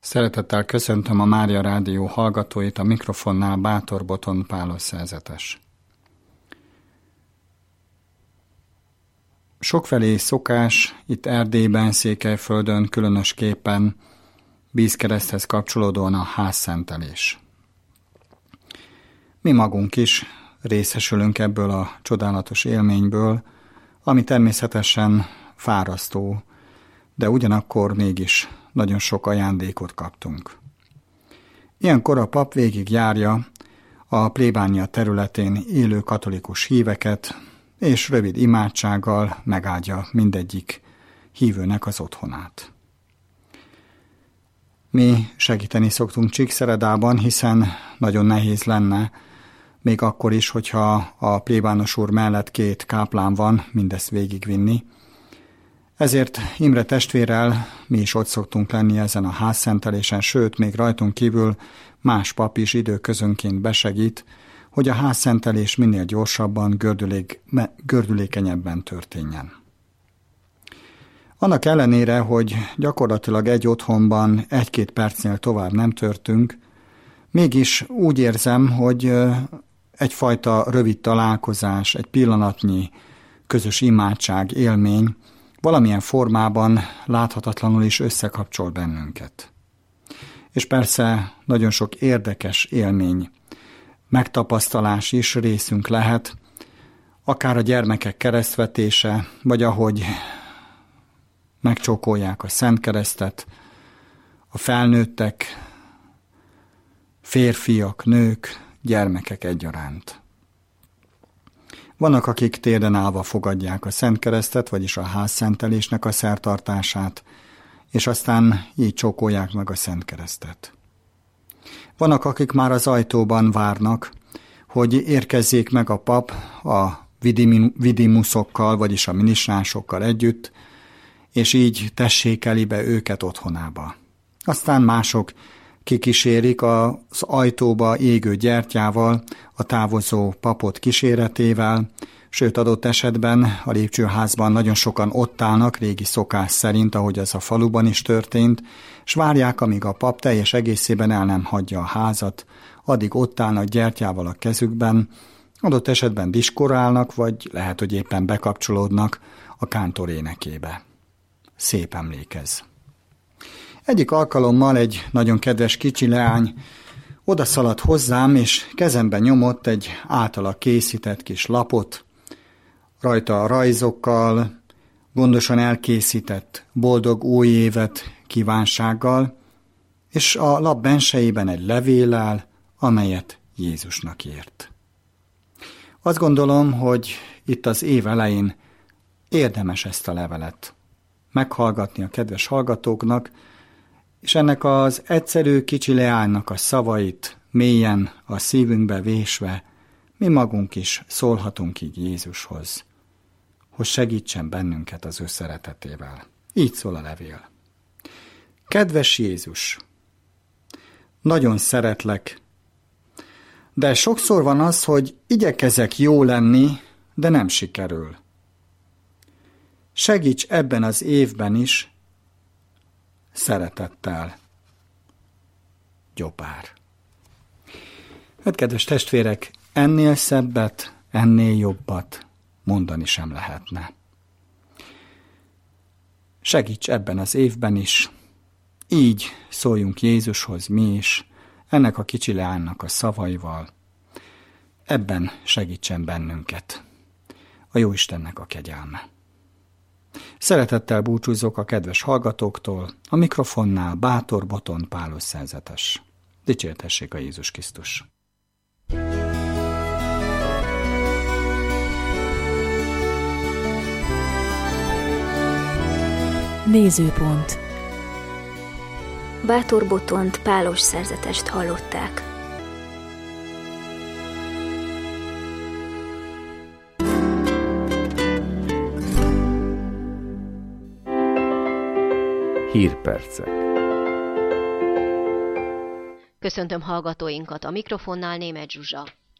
Szeretettel köszöntöm a Mária Rádió hallgatóit, a mikrofonnál Bátor Boton Pálos szerzetes. Sokfelé szokás, itt Erdélyben, Székelyföldön különösképpen vízkereszthez kapcsolódóan a házszentelés. Mi magunk is részesülünk ebből a csodálatos élményből, ami természetesen fárasztó, de ugyanakkor mégis nagyon sok ajándékot kaptunk. Ilyenkor a pap végigjárja a plébánia területén élő katolikus híveket, és rövid imádsággal megáldja mindegyik hívőnek az otthonát. Mi segíteni szoktunk Csíkszeredában, hiszen nagyon nehéz lenne, még akkor is, hogyha a plébános úr mellett 2 káplán van, mindezt végigvinni. Ezért Imre testvérrel mi is ott szoktunk lenni ezen a házszentelésen, sőt, még rajtunk kívül más pap is időközönként besegít, hogy a házszentelés minél gyorsabban, gördülékenyebben történjen. Annak ellenére, hogy gyakorlatilag egy otthonban 1-2 percnél tovább nem törtünk, mégis úgy érzem, hogy egyfajta rövid találkozás, egy pillanatnyi közös imádság, élmény valamilyen formában láthatatlanul is összekapcsol bennünket. És persze nagyon sok érdekes élmény, megtapasztalás is részünk lehet, akár a gyermekek keresztvetése, vagy ahogy megcsókolják a Szent Keresztet, a felnőttek, férfiak, nők, gyermekek egyaránt. Vannak, akik térden állva fogadják a Szent Keresztet, vagyis a házszentelésnek a szertartását, és aztán így csókolják meg a Szent Keresztet. Vannak, akik már az ajtóban várnak, hogy érkezzék meg a pap a vidimuszokkal, vagyis a minisztránsokkal együtt, és így tessék elibe őket otthonába. Aztán mások kikísérik az ajtóba égő gyertyával, a távozó papot kíséretével, sőt adott esetben a lépcsőházban nagyon sokan ott állnak, régi szokás szerint, ahogy az a faluban is történt, s várják, amíg a pap teljes egészében el nem hagyja a házat, addig ott állnak gyertyával a kezükben, adott esetben diskorálnak, vagy lehet, hogy éppen bekapcsolódnak a kántor énekébe. Szép emlékez. Egyik alkalommal egy nagyon kedves kicsi leány odaszaladt hozzám, és kezemben nyomott egy általa készített kis lapot, rajta a rajzokkal, gondosan elkészített boldog új évet kívánsággal, és a lap bensejében egy levéllel, amelyet Jézusnak írt. Azt gondolom, hogy itt az év elején érdemes ezt a levelet meghallgatni a kedves hallgatóknak, és ennek az egyszerű kicsi leánynak a szavait mélyen a szívünkbe vésve mi magunk is szólhatunk így Jézushoz, hogy segítsen bennünket az ő szeretetével. Így szól a levél. Kedves Jézus, nagyon szeretlek, de sokszor van az, hogy igyekezek jó lenni, de nem sikerül. Segíts ebben az évben is, szeretettel, Gyopár. Hát, kedves testvérek, ennél szebbet, ennél jobbat mondani sem lehetne. Segíts ebben az évben is, így szóljunk Jézushoz mi is, ennek a kicsi leánynak a szavaival. Ebben segítsen bennünket a Jóistennek a kegyelme. Szeretettel búcsúzok a kedves hallgatóktól, a mikrofonnál Bátor Boton Pálos szerzetes. Dicsértessék a Jézus Krisztus! Nézőpont. Bátor Botont Pálos szerzetest hallották. Hírpercek. Köszöntöm hallgatóinkat, a mikrofonnál Németh Zsuzsa.